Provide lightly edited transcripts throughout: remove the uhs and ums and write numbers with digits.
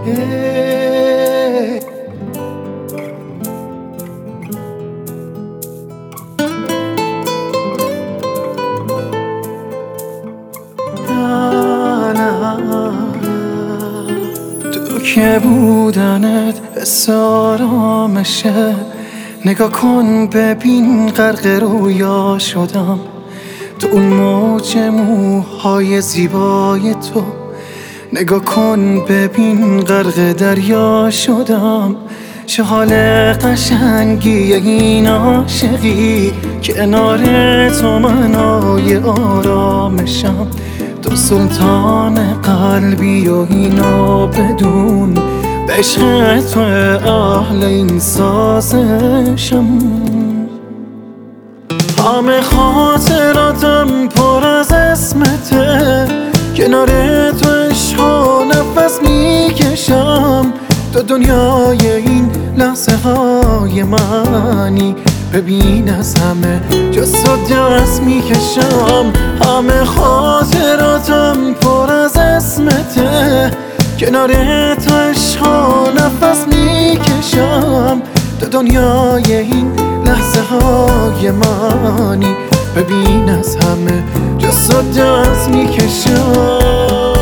تو که بودنت حس آرامشه، نگاه کن ببین غرق رویا شدم. تو اون موج موهای زیبای تو، نگاه کن ببین غرق دریا شدم. چه حال قشنگی این عاشقی، کنار تو منای آرامشم. تو سلطان قلبی و اینو بدون، به عشق تو اهل این سازشم. همه خاطراتم پر از اسمته، کنار تو عشقا نفس میکشم. تو دنیای این لحظه های منی، ببین از همه جز تو دست میکشم. همه خاطراتم پر از اسمته، کنار تو عشقا نفس میکشم. تو دنیای این لحظه های منی، ببین از همه جز تو دست میکشم.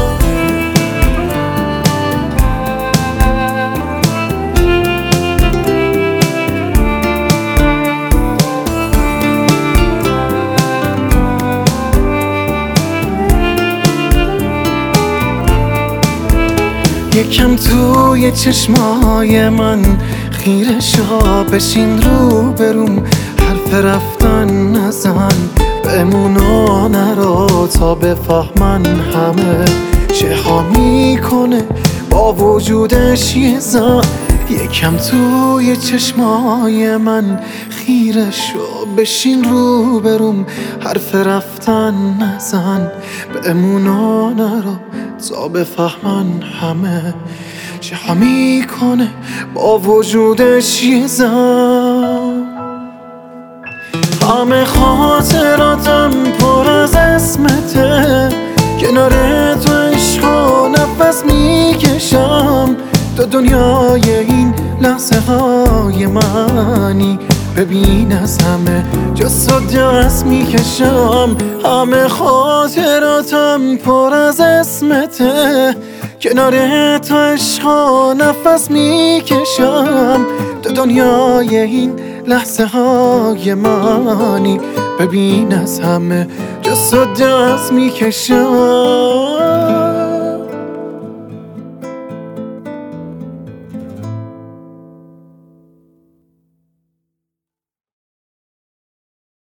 یکم توی چشمای من خیره شا، بشین رو بروم، حرف رفتن نزن، بمونا نرا تا بفهمن همه چه ها میکنه با وجودش یه زن. یکم توی چشمای من خیره شو، بشین رو بروم، حرف رفتن نزن، بمونا نرا تا بفهمن همه چه ها میکنه با وجودش یه زن. همه خاطراتم پر از اسمته، کنار تو عشقا نفس میکشم. تو دنیای این لحظه های منی، ببین از همه جز تو دست میکشم. همه خاطراتم پر از اسمته، کنار تو عشقا نفس میکشم. تو دنیای این لحظه های منی، ببین از همه جز تو دست میکشم.